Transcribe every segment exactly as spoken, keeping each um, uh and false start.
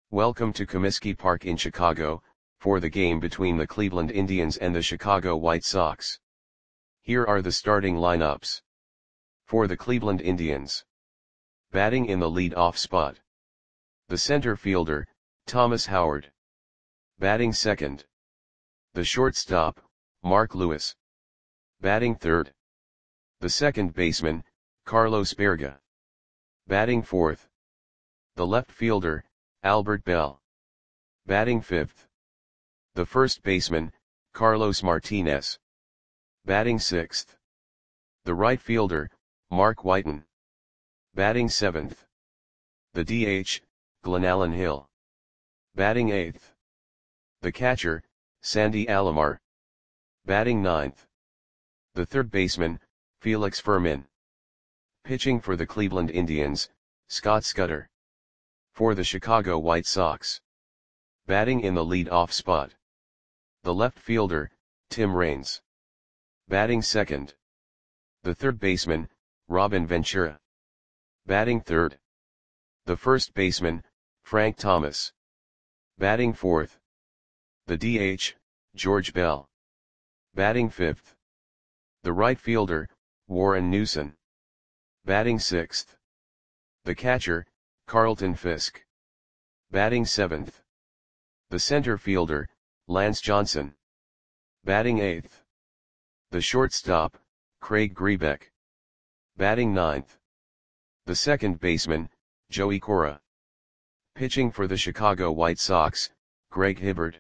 Welcome to Comiskey Park in Chicago, for the game between the Cleveland Indians and the Chicago White Sox. Here are the starting lineups. For the Cleveland Indians. Batting in the lead-off spot. The center fielder, Thomas Howard. Batting second. The shortstop, Mark Lewis. Batting third. The second baseman, Carlos Baerga. Batting fourth. The left fielder, Albert Belle. Batting fifth. The first baseman, Carlos Martinez. Batting sixth. The right fielder, Mark Whiten. Batting seventh. The D H, Glenallen Hill. Batting eighth. The catcher, Sandy Alomar. Batting ninth. The third baseman, Felix Fermin. Pitching for the Cleveland Indians, Scott Scudder. For the Chicago White Sox. Batting in the lead-off spot. The left fielder, Tim Raines. Batting second. The third baseman, Robin Ventura. Batting third. The first baseman, Frank Thomas. Batting fourth. The D H, George Bell. Batting fifth. The right fielder, Warren Newson. Batting sixth. The catcher, Carlton Fisk. Batting seventh. The center fielder, Lance Johnson. Batting eighth. The shortstop, Craig Grebeck. Batting ninth. The second baseman, Joey Cora. Pitching for the Chicago White Sox, Greg Hibbert.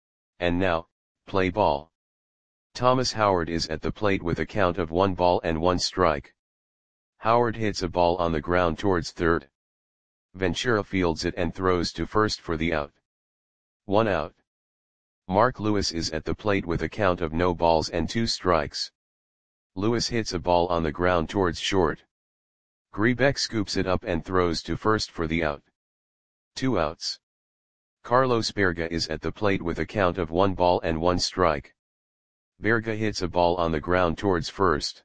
And now, play ball. Thomas Howard is at the plate with a count of one ball and one strike. Howard hits a ball on the ground towards third. Ventura fields it and throws to first for the out. One out. Mark Lewis is at the plate with a count of no balls and two strikes. Lewis hits a ball on the ground towards short. Grebeck scoops it up and throws to first for the out. Two outs. Carlos Baerga is at the plate with a count of one ball and one strike. Baerga hits a ball on the ground towards first.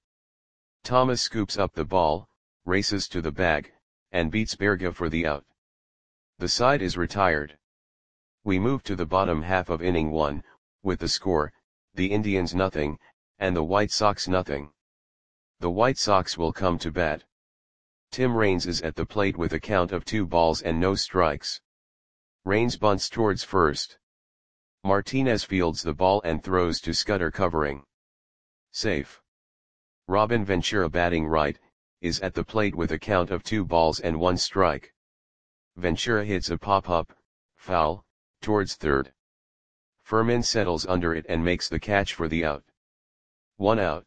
Thomas scoops up the ball, races to the bag, and beats Baerga for the out. The side is retired. We move to the bottom half of inning one, with the score, the Indians nothing, and the White Sox nothing. The White Sox will come to bat. Tim Raines is at the plate with a count of two balls and no strikes. Raines bunts towards first. Martinez fields the ball and throws to Scudder covering. Safe. Robin Ventura batting right, is at the plate with a count of two balls and one strike. Ventura hits a pop-up, foul, towards third. Fermin settles under it and makes the catch for the out. One out.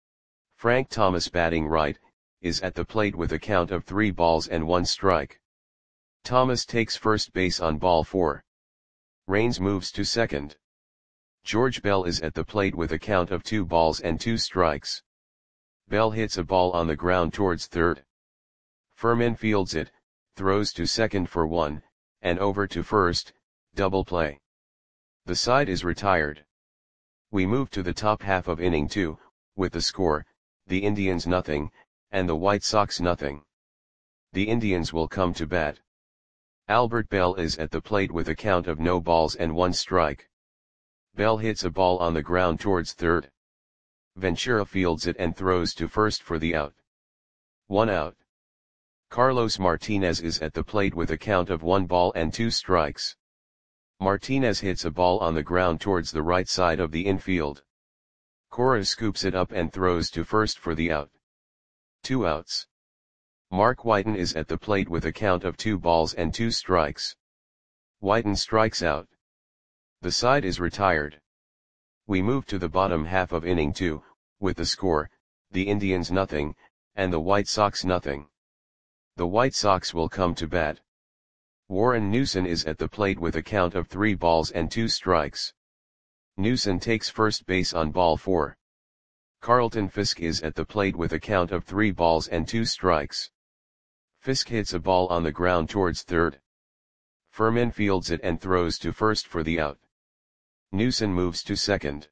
Frank Thomas batting right, is at the plate with a count of three balls and one strike. Thomas takes first base on ball four. Raines moves to second. George Bell is at the plate with a count of two balls and two strikes. Bell hits a ball on the ground towards third. Fermin fields it, throws to second for one, and over to first, double play. The side is retired. We move to the top half of inning two, with the score, the Indians nothing, and the White Sox nothing. The Indians will come to bat. Albert Belle is at the plate with a count of no balls and one strike. Bell hits a ball on the ground towards third. Ventura fields it and throws to first for the out. One out. Carlos Martinez is at the plate with a count of one ball and two strikes. Martinez hits a ball on the ground towards the right side of the infield. Cora scoops it up and throws to first for the out. Two outs. Mark Whiten is at the plate with a count of two balls and two strikes. Whiten strikes out. The side is retired. We move to the bottom half of inning two, with the score, the Indians nothing, and the White Sox nothing. The White Sox will come to bat. Warren Newson is at the plate with a count of three balls and two strikes. Newson takes first base on ball four. Carlton Fisk is at the plate with a count of three balls and two strikes. Fisk hits a ball on the ground towards third. Fermin fields it and throws to first for the out. Newson moves to second.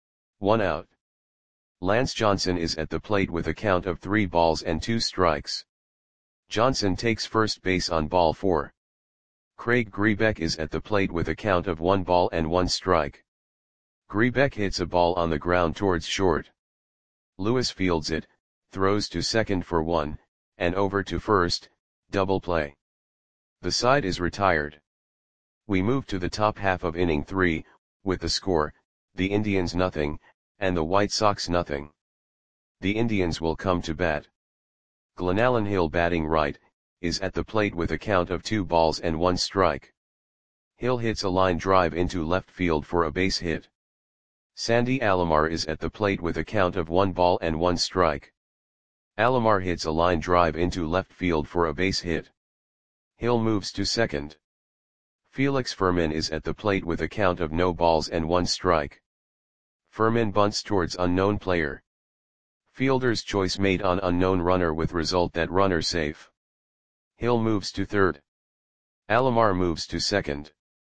One out. Lance Johnson is at the plate with a count of three balls and two strikes. Johnson takes first base on ball four. Craig Grebeck is at the plate with a count of one ball and one strike. Grebeck hits a ball on the ground towards short. Lewis fields it, throws to second for one, and over to first, double play. The side is retired. We move to the top half of inning three, with the score, the Indians nothing, and the White Sox nothing. The Indians will come to bat. Glenallen Hill, batting right, is at the plate with a count of two balls and one strike. Hill hits a line drive into left field for a base hit. Sandy Alomar is at the plate with a count of one ball and one strike. Alomar hits a line drive into left field for a base hit. Hill moves to second. Felix Fermin is at the plate with a count of no balls and one strike. Fermin bunts towards unknown player. Fielder's choice made on unknown runner with result that runner safe. Hill moves to third. Alomar moves to second.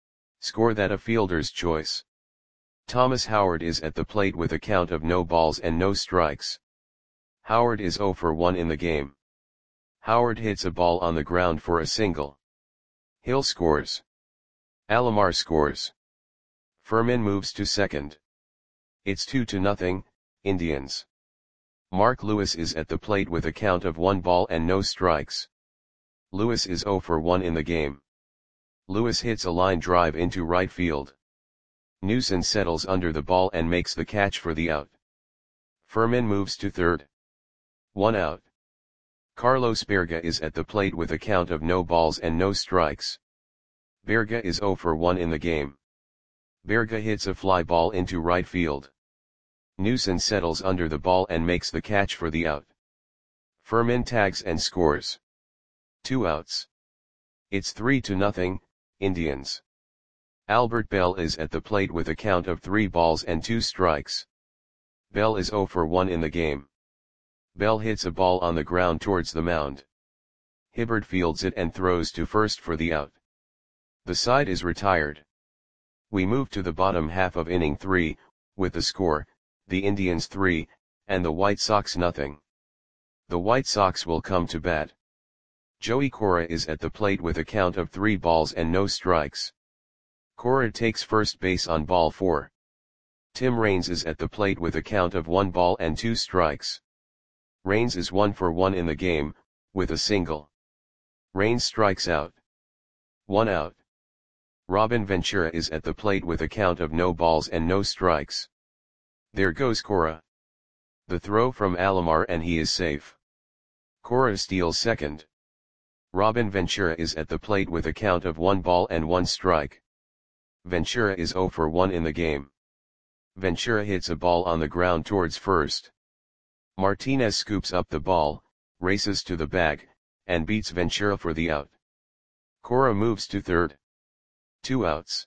Score that a fielder's choice. Thomas Howard is at the plate with a count of no balls and no strikes. Howard is zero for one in the game. Howard hits a ball on the ground for a single. Hill scores. Alomar scores. Fermin moves to second. It's two to nothing, Indians. Mark Lewis is at the plate with a count of one ball and no strikes. Lewis is zero for one in the game. Lewis hits a line drive into right field. Newson settles under the ball and makes the catch for the out. Fermin moves to third. One out. Carlos Berga is at the plate with a count of no balls and no strikes. Berga is zero for one in the game. Berga hits a fly ball into right field. Newson settles under the ball and makes the catch for the out. Fermin tags and scores. Two outs. It's three to nothing, Indians. Albert Bell is at the plate with a count of three balls and two strikes. Bell is zero for one in the game. Bell hits a ball on the ground towards the mound. Hibbert fields it and throws to first for the out. The side is retired. We move to the bottom half of inning three, with the score, the Indians three, and the White Sox nothing. The White Sox will come to bat. Joey Cora is at the plate with a count of three balls and no strikes. Cora takes first base on ball four. Tim Raines is at the plate with a count of one ball and two strikes. Raines is one for one in the game, with a single. Raines strikes out. One out. Robin Ventura is at the plate with a count of no balls and no strikes. There goes Cora. The throw from Alomar and he is safe. Cora steals second. Robin Ventura is at the plate with a count of one ball and one strike. Ventura is zero for one in the game. Ventura hits a ball on the ground towards first. Martinez scoops up the ball, races to the bag, and beats Ventura for the out. Cora moves to third. Two outs.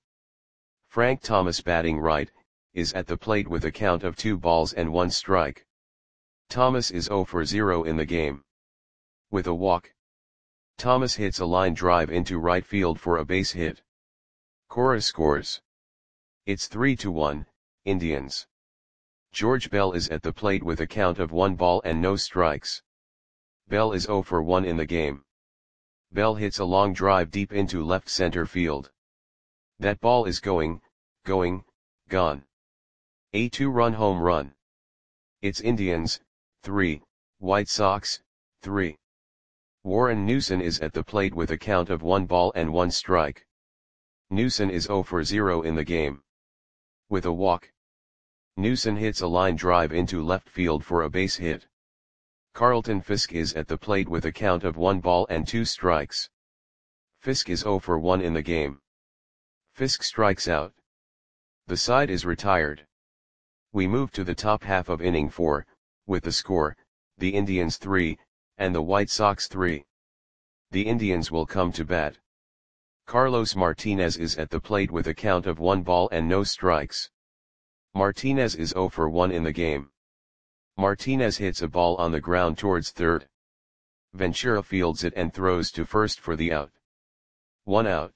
Frank Thomas, batting right, is at the plate with a count of two balls and one strike. Thomas is zero for zero in the game. With a walk. Thomas hits a line drive into right field for a base hit. Cora scores. It's three to one, Indians. George Bell is at the plate with a count of one ball and no strikes. Bell is zero for one in the game. Bell hits a long drive deep into left center field. That ball is going, going, gone. A two-run home run. It's Indians, three, White Sox, three. Warren Newson is at the plate with a count of one ball and one strike. Newson is zero for zero in the game. With a walk. Newson hits a line drive into left field for a base hit. Carlton Fisk is at the plate with a count of one ball and two strikes. Fisk is zero for one in the game. Fisk strikes out. The side is retired. We move to the top half of inning four, with the score, the Indians three, and the White Sox three. The Indians will come to bat. Carlos Martinez is at the plate with a count of one ball and no strikes. Martinez is zero for one in the game. Martinez hits a ball on the ground towards third. Ventura fields it and throws to first for the out. One out.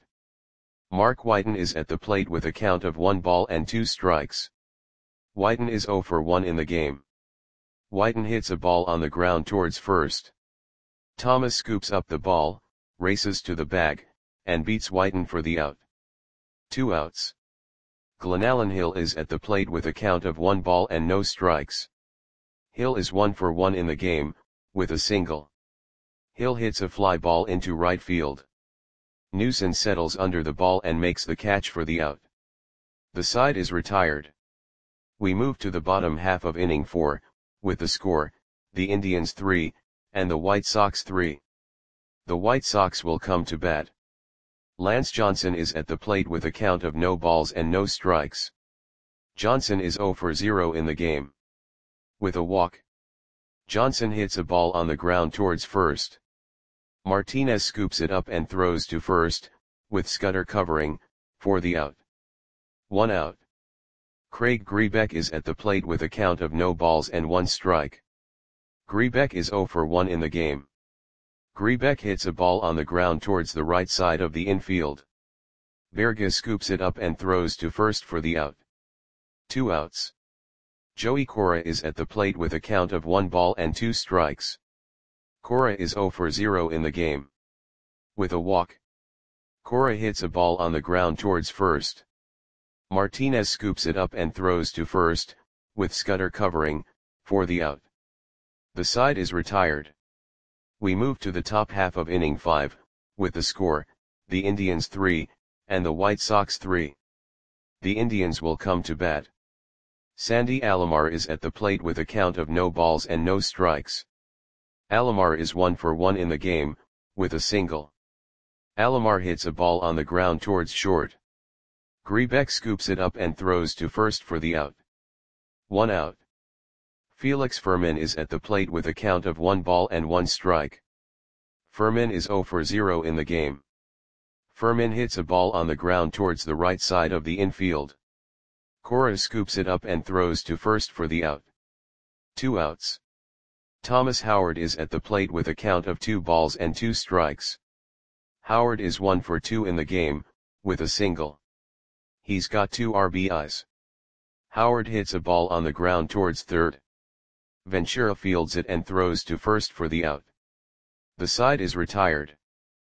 Mark Whiten is at the plate with a count of one ball and two strikes. Whiten is zero for one in the game. Whiten hits a ball on the ground towards first. Thomas scoops up the ball, races to the bag, and beats Whiten for the out. Two outs. Glenallen Hill is at the plate with a count of one ball and no strikes. Hill is one for one in the game, with a single. Hill hits a fly ball into right field. Newson settles under the ball and makes the catch for the out. The side is retired. We move to the bottom half of inning four, with the score, the Indians three, and the White Sox three. The White Sox will come to bat. Lance Johnson is at the plate with a count of no balls and no strikes. Johnson is zero for zero in the game. With a walk. Johnson hits a ball on the ground towards first. Martinez scoops it up and throws to first, with Scudder covering, for the out. One out. Craig Grebeck is at the plate with a count of no balls and one strike. Grebeck is zero for one in the game. Grebeck hits a ball on the ground towards the right side of the infield. Berga scoops it up and throws to first for the out. Two outs. Joey Cora is at the plate with a count of one ball and two strikes. Cora is zero for zero in the game. With a walk. Cora hits a ball on the ground towards first. Martinez scoops it up and throws to first, with Scudder covering, for the out. The side is retired. We move to the top half of inning five, with the score, the Indians three, and the White Sox three. The Indians will come to bat. Sandy Alomar is at the plate with a count of no balls and no strikes. Alomar is one for one in the game, with a single. Alomar hits a ball on the ground towards short. Grebeck scoops it up and throws to first for the out. One out. Felix Fermin is at the plate with a count of one ball and one strike. Fermin is zero for zero in the game. Fermin hits a ball on the ground towards the right side of the infield. Cora scoops it up and throws to first for the out. Two outs. Thomas Howard is at the plate with a count of two balls and two strikes. Howard is one for two in the game, with a single. He's got two R B Is. Howard hits a ball on the ground towards third. Ventura fields it and throws to first for the out. The side is retired.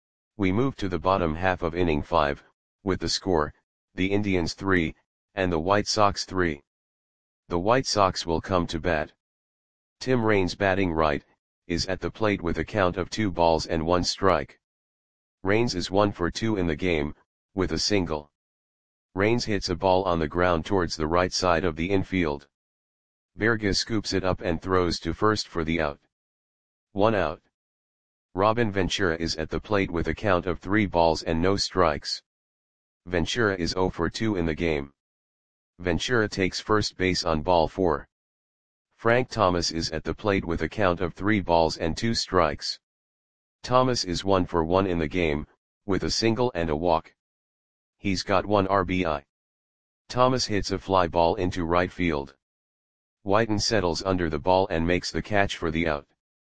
We move to the bottom half of inning five, with the score, the Indians three, and the White Sox three. The White Sox will come to bat. Tim Raines batting right, is at the plate with a count of two balls and one strike. Raines is one for two in the game, with a single. Raines hits a ball on the ground towards the right side of the infield. Berga scoops it up and throws to first for the out. One out. Robin Ventura is at the plate with a count of three balls and no strikes. Ventura is zero for two in the game. Ventura takes first base on ball four. Frank Thomas is at the plate with a count of three balls and two strikes. Thomas is one for one in the game, with a single and a walk. He's got one R B I. Thomas hits a fly ball into right field. Whiten settles under the ball and makes the catch for the out.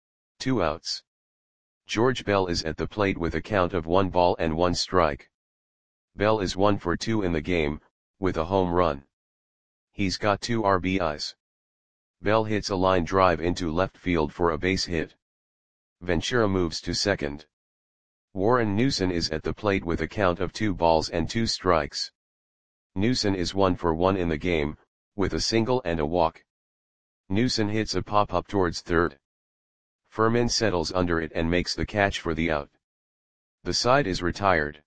Two outs. George Bell is at the plate with a count of one ball and one strike. Bell is one for two in the game, with a home run. He's got two R B Is. Bell hits a line drive into left field for a base hit. Ventura moves to second. Warren Newson is at the plate with a count of two balls and two strikes. Newson is one for one in the game, with a single and a walk. Newson hits a pop-up towards third. Fermin settles under it and makes the catch for the out. The side is retired.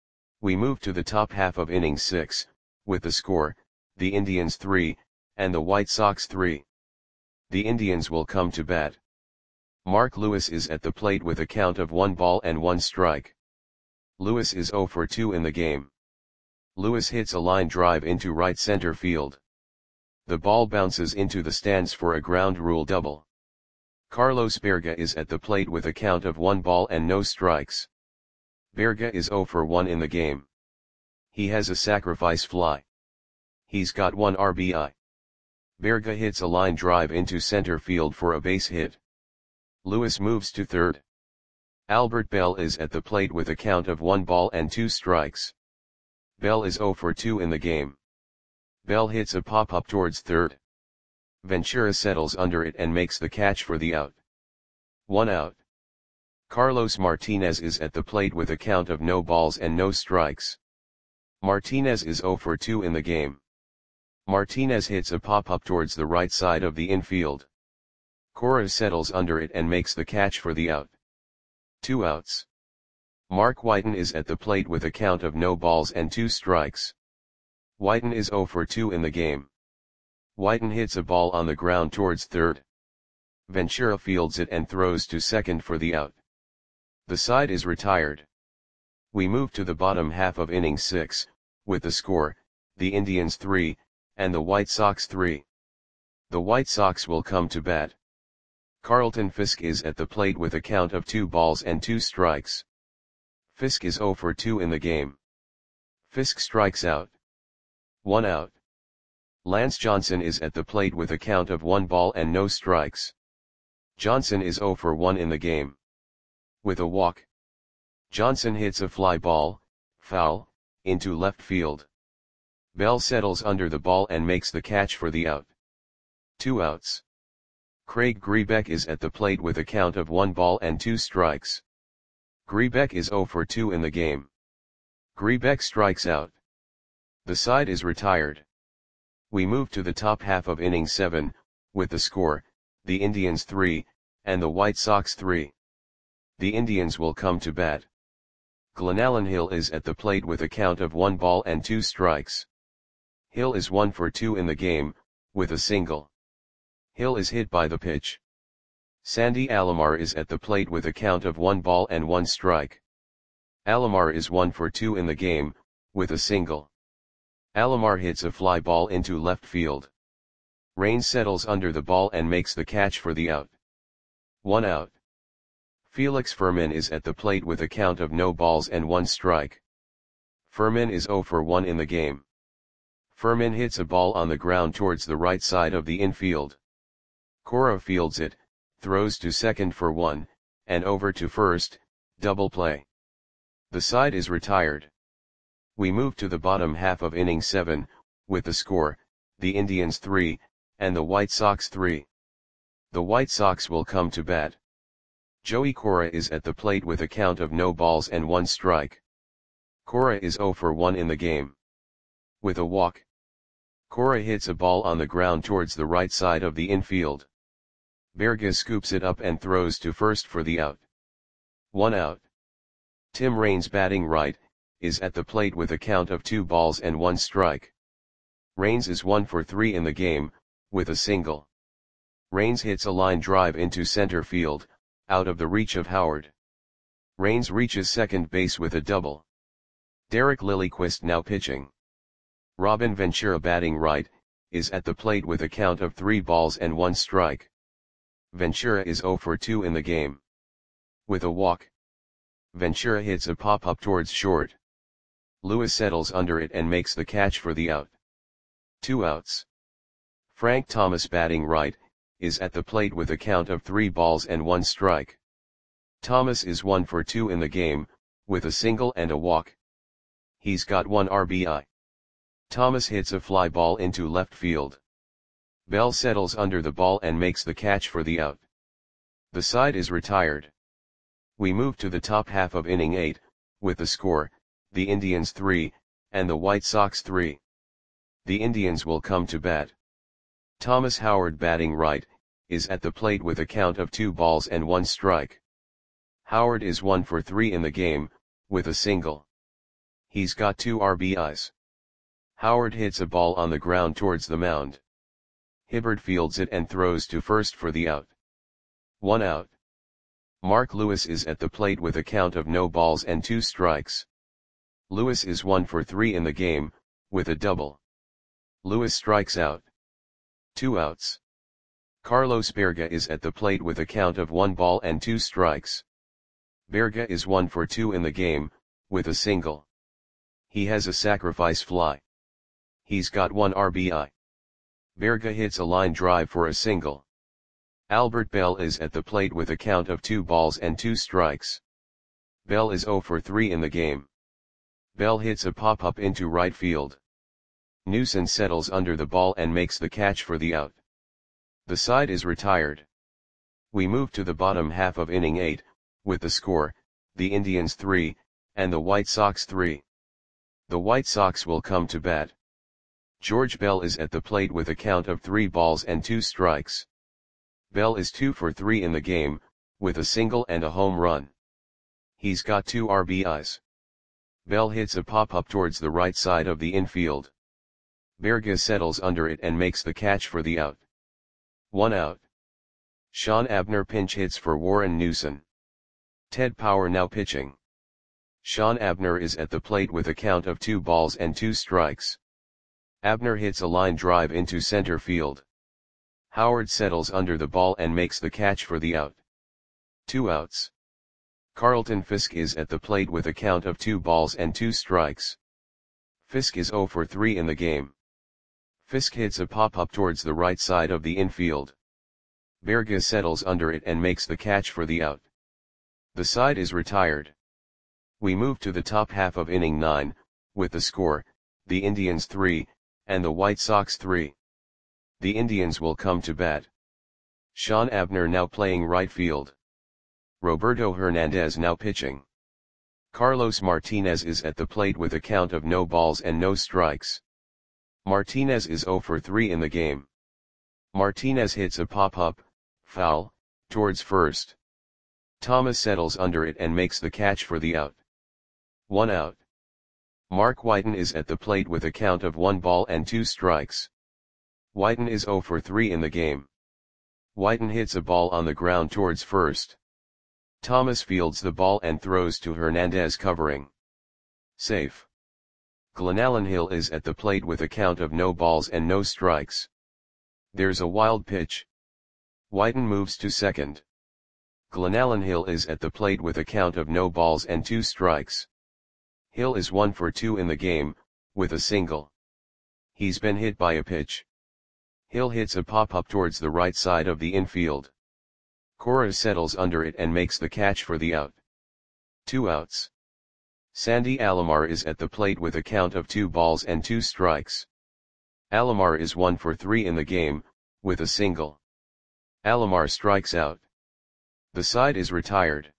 We move to the top half of inning six, with the score, the Indians three, and the White Sox three. The Indians will come to bat. Mark Lewis is at the plate with a count of one ball and one strike. Lewis is zero for two in the game. Lewis hits a line drive into right center field. The ball bounces into the stands for a ground rule double. Carlos Berga is at the plate with a count of one ball and no strikes. Berga is zero for one in the game. He has a sacrifice fly. He's got one R B I. Berga hits a line drive into center field for a base hit. Lewis moves to third. Albert Bell is at the plate with a count of one ball and two strikes. Bell is zero for two in the game. Bell hits a pop-up towards third. Ventura settles under it and makes the catch for the out. One out. Carlos Martinez is at the plate with a count of no balls and no strikes. Martinez is zero for two in the game. Martinez hits a pop-up towards the right side of the infield. Cora settles under it and makes the catch for the out. Two outs. Mark Whiten is at the plate with a count of no balls and two strikes. Whiten is zero for two in the game. Whiten hits a ball on the ground towards third. Ventura fields it and throws to second for the out. The side is retired. We move to the bottom half of inning six, with the score, the Indians three, and the White Sox three. The White Sox will come to bat. Carlton Fisk is at the plate with a count of two balls and two strikes. Fisk is zero for two in the game. Fisk strikes out. One out. Lance Johnson is at the plate with a count of one ball and no strikes. Johnson is zero for one in the game. With a walk. Johnson hits a fly ball, foul, into left field. Bell settles under the ball and makes the catch for the out. Two outs. Craig Grebeck is at the plate with a count of one ball and two strikes. Grebeck is zero for two in the game. Grebeck strikes out. The side is retired. We move to the top half of inning seven, with the score, the Indians three, and the White Sox three. The Indians will come to bat. Glenallen Hill is at the plate with a count of one ball and two strikes. Hill is one for two in the game, with a single. Hill is hit by the pitch. Sandy Alomar is at the plate with a count of one ball and one strike. Alomar is one for two in the game, with a single. Alomar hits a fly ball into left field. Raines settles under the ball and makes the catch for the out. One out. Felix Fermin is at the plate with a count of no balls and one strike. Fermin is zero for one in the game. Fermin hits a ball on the ground towards the right side of the infield. Cora fields it, throws to second for one, and over to first, double play. The side is retired. We move to the bottom half of inning seven, with the score, the Indians three, and the White Sox three. The White Sox will come to bat. Joey Cora is at the plate with a count of no balls and one strike. Cora is zero for one in the game. With a walk. Cora hits a ball on the ground towards the right side of the infield. Berga scoops it up and throws to first for the out. One out. Tim Raines, batting right, is at the plate with a count of two balls and one strike. Raines is one for three in the game, with a single. Raines hits a line drive into center field, out of the reach of Howard. Raines reaches second base with a double. Derek Lilliquist now pitching. Robin Ventura, batting right, is at the plate with a count of three balls and one strike. Ventura is zero for two in the game. With a walk. Ventura hits a pop-up towards short. Lewis settles under it and makes the catch for the out. Two outs. Frank Thomas, batting right, is at the plate with a count of three balls and one strike. Thomas is one for two in the game, with a single and a walk. He's got one R B I. Thomas hits a fly ball into left field. Bell settles under the ball and makes the catch for the out. The side is retired. We move to the top half of inning eight, with the score, the Indians three, and the White Sox three. The Indians will come to bat. Thomas Howard, batting right, is at the plate with a count of two balls and one strike. Howard is one for three in the game, with a single. He's got two R B Is. Howard hits a ball on the ground towards the mound. Hibbert fields it and throws to first for the out. One out. Mark Lewis is at the plate with a count of no balls and two strikes. Lewis is one for three in the game, with a double. Lewis strikes out. Two outs. Carlos Berga is at the plate with a count of one ball and two strikes. Berga is one for two in the game, with a single. He has a sacrifice fly. He's got one R B I. Berga hits a line drive for a single. Albert Bell is at the plate with a count of two balls and two strikes. Bell is zero for three in the game. Bell hits a pop-up into right field. Newson settles under the ball and makes the catch for the out. The side is retired. We move to the bottom half of inning eight, with the score, the Indians three, and the White Sox three. The White Sox will come to bat. George Bell is at the plate with a count of three balls and two strikes. Bell is two for three in the game, with a single and a home run. He's got two R B Is. Bell hits a pop-up towards the right side of the infield. Berga settles under it and makes the catch for the out. One out. Sean Abner pinch hits for Warren Newson. Ted Power now pitching. Sean Abner is at the plate with a count of two balls and two strikes. Abner hits a line drive into center field. Howard settles under the ball and makes the catch for the out. Two outs. Carlton Fisk is at the plate with a count of two balls and two strikes. Fisk is zero for three in the game. Fisk hits a pop-up towards the right side of the infield. Berga settles under it and makes the catch for the out. The side is retired. We move to the top half of inning nine, with the score, the Indians three, and the White Sox three. The Indians will come to bat. Sean Abner now playing right field. Roberto Hernandez now pitching. Carlos Martinez is at the plate with a count of no balls and no strikes. Martinez is zero for three in the game. Martinez hits a pop-up, foul, towards first. Thomas settles under it and makes the catch for the out. One out. Mark Whiten is at the plate with a count of one ball and two strikes. Whiten is zero for three in the game. Whiten hits a ball on the ground towards first. Thomas fields the ball and throws to Hernandez covering. Safe. Glenallen Hill is at the plate with a count of no balls and no strikes. There's a wild pitch. Whiten moves to second. Glenallen Hill is at the plate with a count of no balls and two strikes. Hill is one for two in the game, with a single. He's been hit by a pitch. Hill hits a pop-up towards the right side of the infield. Cora settles under it and makes the catch for the out. Two outs. Sandy Alomar is at the plate with a count of two balls and two strikes. Alomar is one for three in the game, with a single. Alomar strikes out. The side is retired.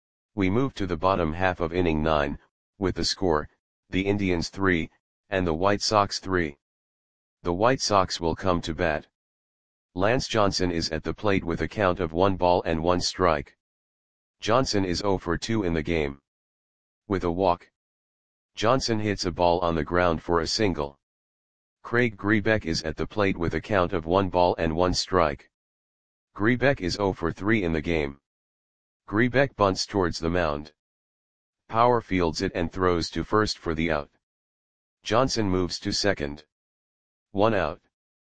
We move to the bottom half of inning nine, with the score, the Indians three, and the White Sox three. The White Sox will come to bat. Lance Johnson is at the plate with a count of one ball and one strike. Johnson is zero for two in the game. With a walk. Johnson hits a ball on the ground for a single. Craig Grebeck is at the plate with a count of one ball and one strike. Grebeck is zero for three in the game. Grebeck bunts towards the mound. Power fields it and throws to first for the out. Johnson moves to second. One out.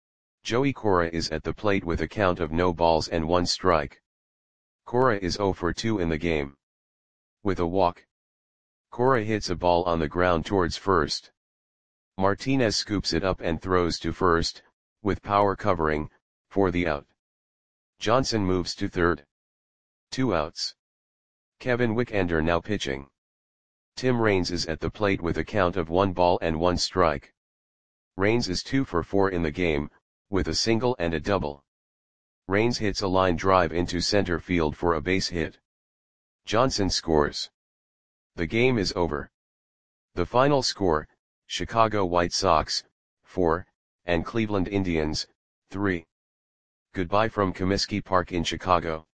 Joey Cora is at the plate with a count of no balls and one strike. Cora is zero for two in the game. With a walk. Cora hits a ball on the ground towards first. Martinez scoops it up and throws to first, with Power covering, for the out. Johnson moves to third. Two outs. Kevin Wickender now pitching. Tim Raines is at the plate with a count of one ball and one strike. Raines is two for four in the game, with a single and a double. Raines hits a line drive into center field for a base hit. Johnson scores. The game is over. The final score, Chicago White Sox, four, and Cleveland Indians, three. Goodbye from Comiskey Park in Chicago.